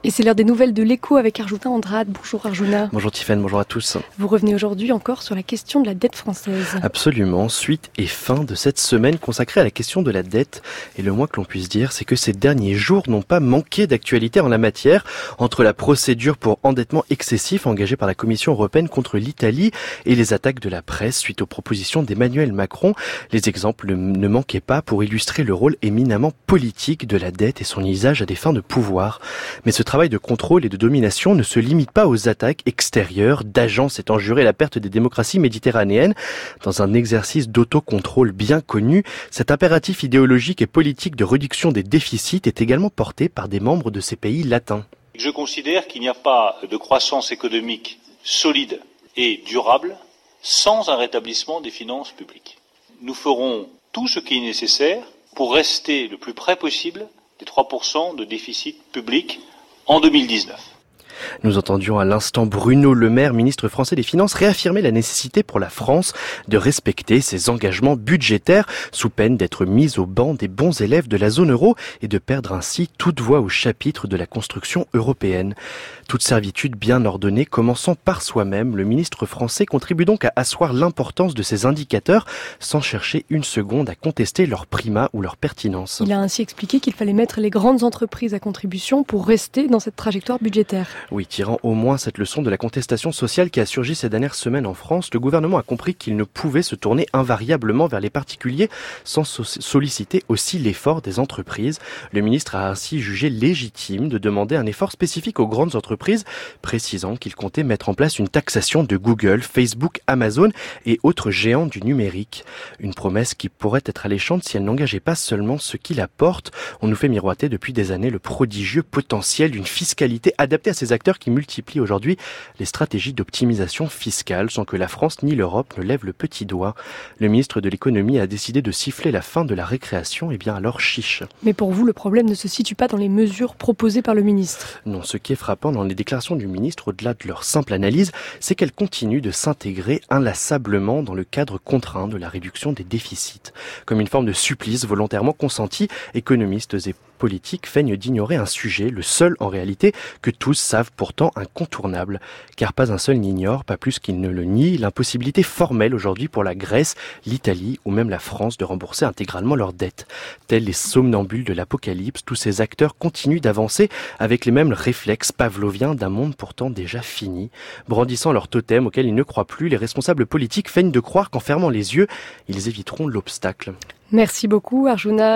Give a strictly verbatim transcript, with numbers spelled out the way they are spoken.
Et c'est l'heure des nouvelles de l'écho avec Arjuna Andrade. Bonjour Arjuna. Bonjour Tiffaine, bonjour à tous. Vous revenez aujourd'hui encore sur la question de la dette française. Absolument, suite et fin de cette semaine consacrée à la question de la dette. Et le moins que l'on puisse dire, c'est que ces derniers jours n'ont pas manqué d'actualité en la matière. Entre la procédure pour endettement excessif engagée par la Commission européenne contre l'Italie et les attaques de la presse suite aux propositions d'Emmanuel Macron, les exemples ne manquaient pas pour illustrer le rôle éminemment politique de la dette et son usage à des fins de pouvoir. Mais ce travail de contrôle et de domination ne se limite pas aux attaques extérieures d'agents s'étant juré la perte des démocraties méditerranéennes. Dans un exercice d'autocontrôle bien connu, cet impératif idéologique et politique de réduction des déficits est également porté par des membres de ces pays latins. Je considère qu'il n'y a pas de croissance économique solide et durable sans un rétablissement des finances publiques. Nous ferons tout ce qui est nécessaire pour rester le plus près possible des trois pour cent de déficit public en deux mille dix-neuf. Nous entendions à l'instant Bruno Le Maire, ministre français des Finances, réaffirmer la nécessité pour la France de respecter ses engagements budgétaires sous peine d'être mise au banc des bons élèves de la zone euro et de perdre ainsi toute voix au chapitre de la construction européenne. Toute servitude bien ordonnée, commençant par soi-même, le ministre français contribue donc à asseoir l'importance de ces indicateurs sans chercher une seconde à contester leur primat ou leur pertinence. Il a ainsi expliqué qu'il fallait mettre les grandes entreprises à contribution pour rester dans cette trajectoire budgétaire. Oui, tirant au moins cette leçon de la contestation sociale qui a surgi ces dernières semaines en France, le gouvernement a compris qu'il ne pouvait se tourner invariablement vers les particuliers sans so- solliciter aussi l'effort des entreprises. Le ministre a ainsi jugé légitime de demander un effort spécifique aux grandes entreprises, précisant qu'il comptait mettre en place une taxation de Google, Facebook, Amazon et autres géants du numérique. Une promesse qui pourrait être alléchante si elle n'engageait pas seulement ceux qui la portent. On nous fait miroiter depuis des années le prodigieux potentiel d'une fiscalité adaptée à ces acteurs qui multiplient aujourd'hui les stratégies d'optimisation fiscale sans que la France ni l'Europe ne lèvent le petit doigt. Le ministre de l'économie a décidé de siffler la fin de la récréation, et bien alors chiche. Mais pour vous, le problème ne se situe pas dans les mesures proposées par le ministre. Non, ce qui est frappant dans les déclarations du ministre, au-delà de leur simple analyse, c'est qu'elles continuent de s'intégrer inlassablement dans le cadre contraint de la réduction des déficits. Comme une forme de supplice volontairement consenti, économistes et politiques feignent d'ignorer un sujet, le seul en réalité, que tous savent pourtant incontournable. Car pas un seul n'ignore, pas plus qu'il ne le nie, l'impossibilité formelle aujourd'hui pour la Grèce, l'Italie ou même la France de rembourser intégralement leurs dettes. Tels les somnambules de l'apocalypse, tous ces acteurs continuent d'avancer avec les mêmes réflexes pavloviens d'un monde pourtant déjà fini. Brandissant leur totem auquel ils ne croient plus, les responsables politiques feignent de croire qu'en fermant les yeux, ils éviteront l'obstacle. Merci beaucoup Arjuna.